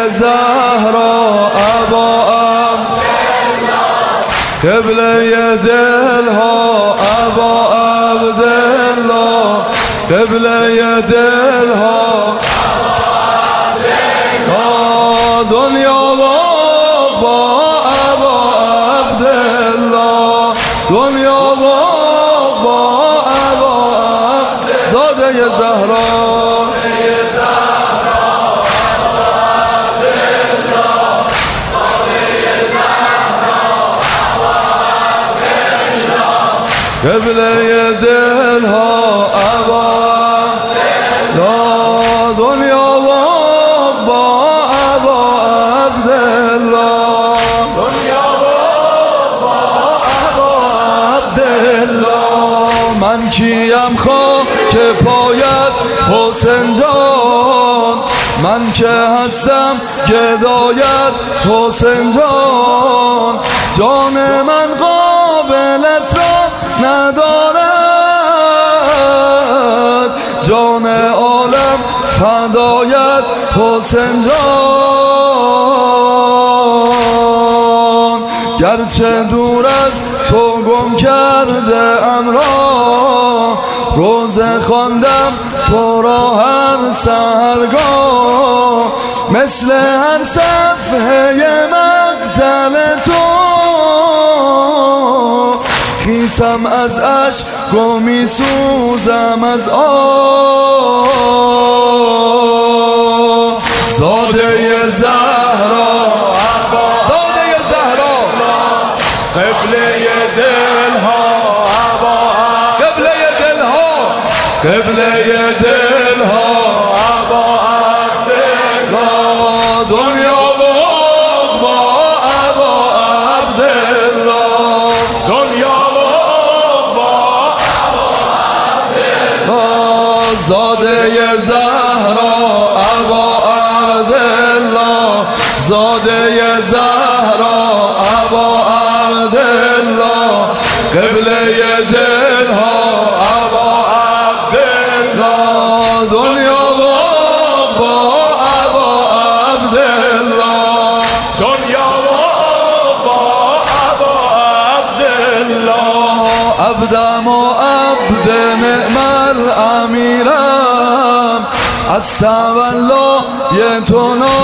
زهرا ابا قبله دلها ابا عبدالله قبله دلها دنیا با ابا عبدالله دنیا با ابا زاده زهرا قبله دلها ابا لا دنیا با ابا عبدالله دنیا با ابا عبدالله من کیم که پایت حسین جان من که هستم گدایت حسین جان جان من قابلت را ندارد جان عالم فدایت حسین جان گرچه دور از تو گم کرده ام را روزه خواندم تو را هر سحرگاه مثل هر صفحه مقتل تو خیسم از عشق و می سوزم از آه زاده زهرا زاده زهرا قبله دلها قبله دلها قبله دلها ابا عبدالله دنیا با ابا عبدالله دنیا زاده زهرا ابا عبدالله زاده زهرا ابا عبدالله قبله دلها ابا عبدالله دنیا با ابا عبدالله دنیا با ابا عبدالله عبدم و عبد نعم امیرم از تولای تو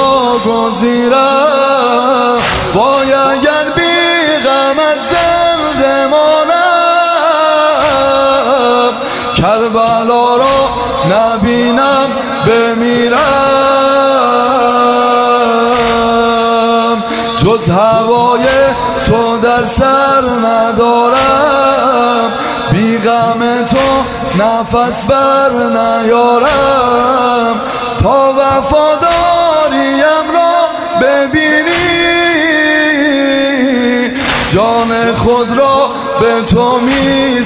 ناگزیرم وای اگر بی غمت زنده مانم کربلا را نبینم بمیرم جز هوای تو در سر ندارم بی غم تو نفس بر نیارم تا وفاداریم را ببینی جان خود را به تو می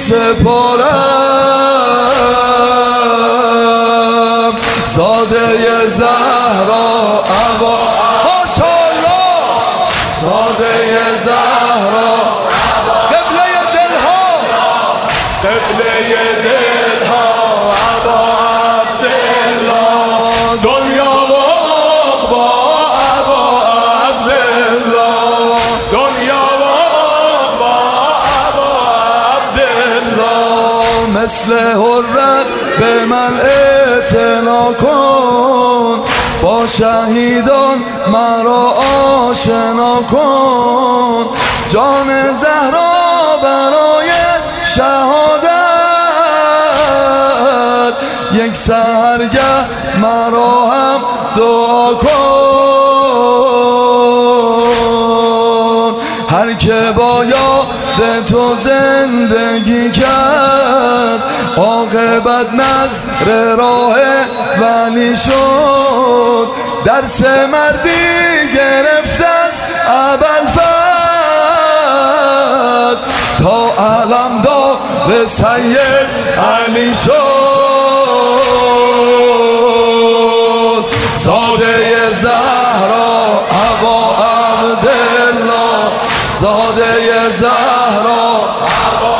سپارم زاده زهرا ابا ماشاءالله زاده زهرا قبله دلها قبله دلها ابا عبدالله دنیا با ابا عبدالله دنیا با ابا عبدالله مثل حرت به من اعتنا کن با شهیدان مرا آشنا کن جان زهرا برای شهادت یک سحرگه مرا هم دعا کن هر که با یاد تو زندگی کرد عاقبت نظر راه ولی شد درس مردی گرفت از ابوالفضل تا علمدار سید علی شد زاده زهرا ابا عبدالله زاده زهرا ابا